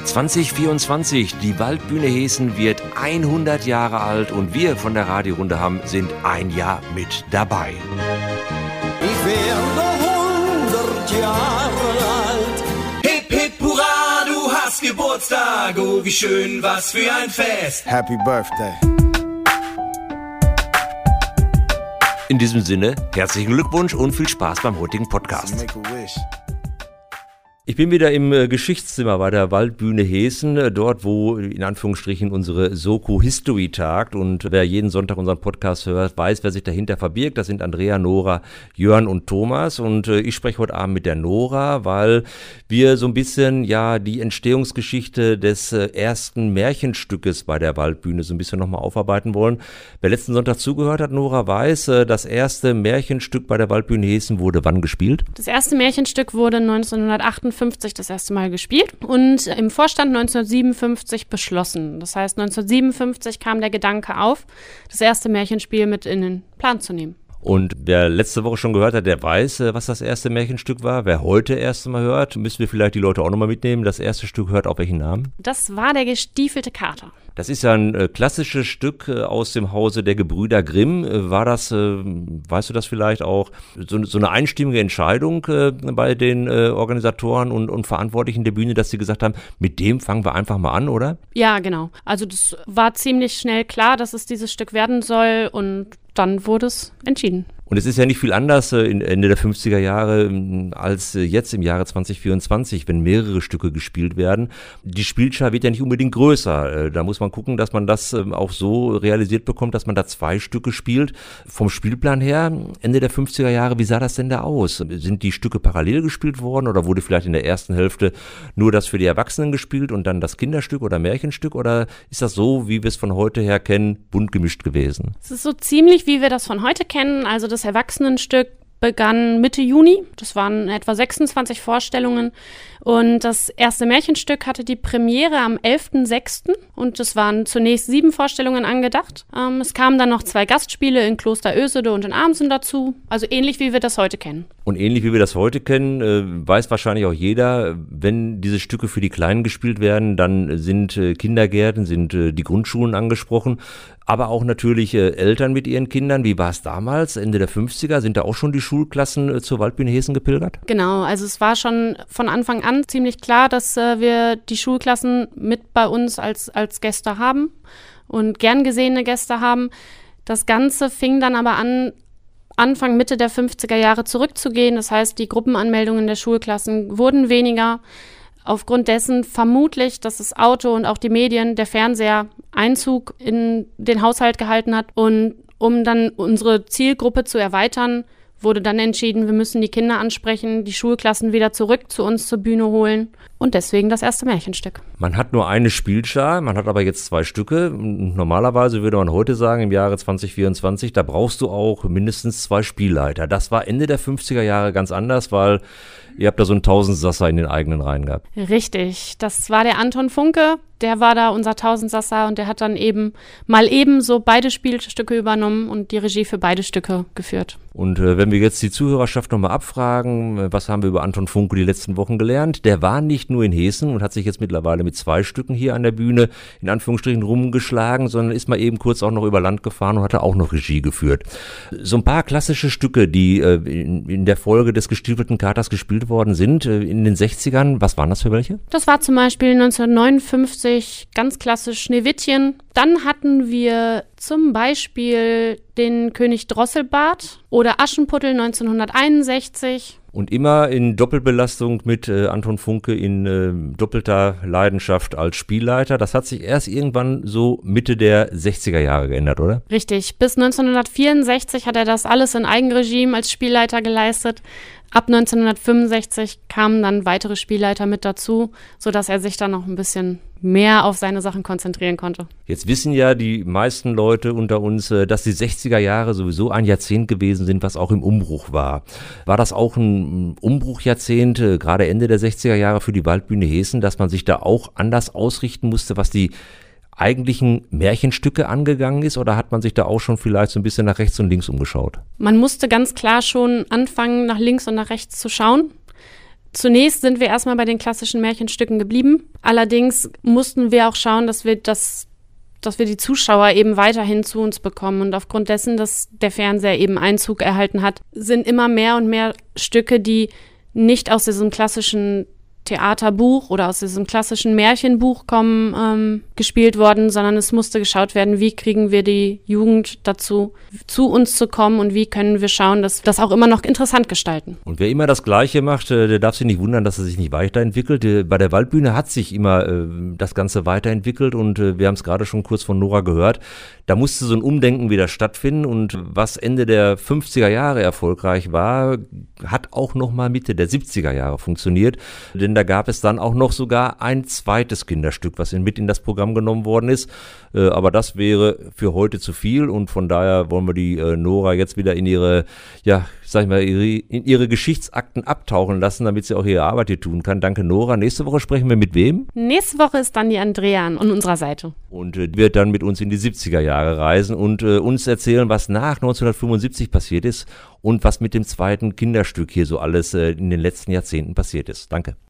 2024, die Waldbühne Heeßen wird 100 Jahre alt und wir von der Radiorunde Hamm sind ein Jahr mit dabei. Ich werde 100 Jahre alt. Hip, hip, hurra, du hast Geburtstag, oh wie schön, was für ein Fest. Happy Birthday. In diesem Sinne, herzlichen Glückwunsch und viel Spaß beim heutigen Podcast. Make a wish. Ich bin wieder im Geschichtszimmer bei der Waldbühne Heeßen, dort wo in Anführungsstrichen unsere Soko History tagt, und wer jeden Sonntag unseren Podcast hört, weiß, wer sich dahinter verbirgt. Das sind Andrea, Nora, Jörn und Thomas, und ich spreche heute Abend mit der Nora, weil wir so ein bisschen die Entstehungsgeschichte des ersten Märchenstückes bei der Waldbühne so ein bisschen nochmal aufarbeiten wollen. Wer letzten Sonntag zugehört hat, Nora, weiß, das erste Märchenstück bei der Waldbühne Heeßen wurde wann gespielt? Das erste Märchenstück wurde 1958 das erste Mal gespielt und im Vorstand 1957 beschlossen. Das heißt, 1957 kam der Gedanke auf, das erste Märchenspiel mit in den Plan zu nehmen. Und wer letzte Woche schon gehört hat, der weiß, was das erste Märchenstück war. Wer heute erst mal hört, müssen wir vielleicht die Leute auch nochmal mitnehmen. Das erste Stück hört auf welchen Namen? Das war der gestiefelte Kater. Das ist ja ein klassisches Stück aus dem Hause der Gebrüder Grimm. War das, weißt du das vielleicht auch, so eine einstimmige Entscheidung bei den Organisatoren und Verantwortlichen der Bühne, dass sie gesagt haben, mit dem fangen wir einfach mal an, oder? Ja, genau. Also das war ziemlich schnell klar, dass es dieses Stück werden soll, und dann wurde es entschieden. Und es ist ja nicht viel anders Ende der 50er Jahre als jetzt im Jahre 2024, wenn mehrere Stücke gespielt werden. Die Spielschar wird ja nicht unbedingt größer. Da muss man gucken, dass man das auch so realisiert bekommt, dass man da 2 Stücke spielt. Vom Spielplan her, Ende der 50er Jahre, wie sah das denn da aus? Sind die Stücke parallel gespielt worden oder wurde vielleicht in der ersten Hälfte nur das für die Erwachsenen gespielt und dann das Kinderstück oder Märchenstück? Oder ist das so, wie wir es von heute her kennen, bunt gemischt gewesen? Es ist so ziemlich, wie wir das von heute kennen. Also das Erwachsenenstück begann Mitte Juni. Das waren etwa 26 Vorstellungen. Und das erste Märchenstück hatte die Premiere am 11.06. Und es waren zunächst 7 Vorstellungen angedacht. Es kamen dann noch 2 Gastspiele in Kloster Ösede und in Amsen dazu. Also ähnlich, wie wir das heute kennen. Und ähnlich, wie wir das heute kennen, weiß wahrscheinlich auch jeder, wenn diese Stücke für die Kleinen gespielt werden, dann sind Kindergärten, sind die Grundschulen angesprochen. Aber auch natürlich Eltern mit ihren Kindern. Wie war es damals, Ende der 50er? Sind da auch schon die Schulklassen zur Waldbühne Heeßen gepilgert? Genau, also es war schon von Anfang an ziemlich klar, dass wir die Schulklassen mit bei uns als Gäste haben und gern gesehene Gäste haben. Das Ganze fing dann aber an, Anfang, Mitte der 50er Jahre zurückzugehen. Das heißt, die Gruppenanmeldungen der Schulklassen wurden weniger. Aufgrund dessen vermutlich, dass das Auto und auch die Medien, der Fernseher Einzug in den Haushalt gehalten hat. Und um dann unsere Zielgruppe zu erweitern, wurde dann entschieden, wir müssen die Kinder ansprechen, die Schulklassen wieder zurück zu uns zur Bühne holen. Und deswegen das erste Märchenstück. Man hat nur eine Spielschar, man hat aber jetzt 2 Stücke. Normalerweise würde man heute sagen, im Jahre 2024, da brauchst du auch mindestens 2 Spielleiter. Das war Ende der 50er Jahre ganz anders, weil ihr habt da so einen Tausendsasser in den eigenen Reihen gehabt. Richtig, das war der Anton Funke, der war da unser Tausendsasser und der hat dann eben so beide Spielstücke übernommen und die Regie für beide Stücke geführt. Und wenn wir jetzt die Zuhörerschaft nochmal abfragen, was haben wir über Anton Funke die letzten Wochen gelernt? Der war nicht nur in Heeßen und hat sich jetzt mittlerweile mit 2 Stücken hier an der Bühne in Anführungsstrichen rumgeschlagen, sondern ist mal eben kurz auch noch über Land gefahren und hatte auch noch Regie geführt. So ein paar klassische Stücke, die in der Folge des gestiefelten Katers gespielt worden sind in den 60ern, was waren das für welche? Das war zum Beispiel 1959 ganz klassisch Schneewittchen. Dann hatten wir zum Beispiel den König Drosselbart oder Aschenputtel 1961. Und immer in Doppelbelastung mit Anton Funke in doppelter Leidenschaft als Spielleiter. Das hat sich erst irgendwann so Mitte der 60er Jahre geändert, oder? Richtig. Bis 1964 hat er das alles in Eigenregime als Spielleiter geleistet. Ab 1965 kamen dann weitere Spielleiter mit dazu, sodass er sich dann noch ein bisschen mehr auf seine Sachen konzentrieren konnte. Jetzt wissen ja die meisten Leute unter uns, dass die 60er Jahre sowieso ein Jahrzehnt gewesen sind, was auch im Umbruch war. War das auch ein Umbruchjahrzehnt, gerade Ende der 60er Jahre für die Waldbühne Heeßen, dass man sich da auch anders ausrichten musste, was die eigentlichen Märchenstücke angegangen ist, oder hat man sich da auch schon vielleicht so ein bisschen nach rechts und links umgeschaut? Man musste ganz klar schon anfangen, nach links und nach rechts zu schauen. Zunächst sind wir erstmal bei den klassischen Märchenstücken geblieben. Allerdings mussten wir auch schauen, dass wir die Zuschauer eben weiterhin zu uns bekommen. Und aufgrund dessen, dass der Fernseher eben Einzug erhalten hat, sind immer mehr und mehr Stücke, die nicht aus diesem klassischen Theaterbuch oder aus diesem klassischen Märchenbuch kommen, gespielt worden, sondern es musste geschaut werden, wie kriegen wir die Jugend dazu, zu uns zu kommen und wie können wir schauen, dass das auch immer noch interessant gestalten. Und wer immer das Gleiche macht, der darf sich nicht wundern, dass er sich nicht weiterentwickelt. Bei der Waldbühne hat sich immer das Ganze weiterentwickelt und wir haben es gerade schon kurz von Nora gehört. Da musste so ein Umdenken wieder stattfinden und was Ende der 50er Jahre erfolgreich war, hat auch nochmal Mitte der 70er Jahre funktioniert, denn da gab es dann auch noch sogar ein zweites Kinderstück, was mit in das Programm genommen worden ist, aber das wäre für heute zu viel und von daher wollen wir die Nora jetzt wieder in ihre, in ihre Geschichtsakten abtauchen lassen, damit sie auch ihre Arbeit hier tun kann. Danke Nora. Nächste Woche sprechen wir mit wem? Nächste Woche ist dann die Andrea an unserer Seite. Und wird dann mit uns in die 70er Jahre reisen und uns erzählen, was nach 1975 passiert ist und was mit dem zweiten Kinderstück hier so alles in den letzten Jahrzehnten passiert ist. Danke.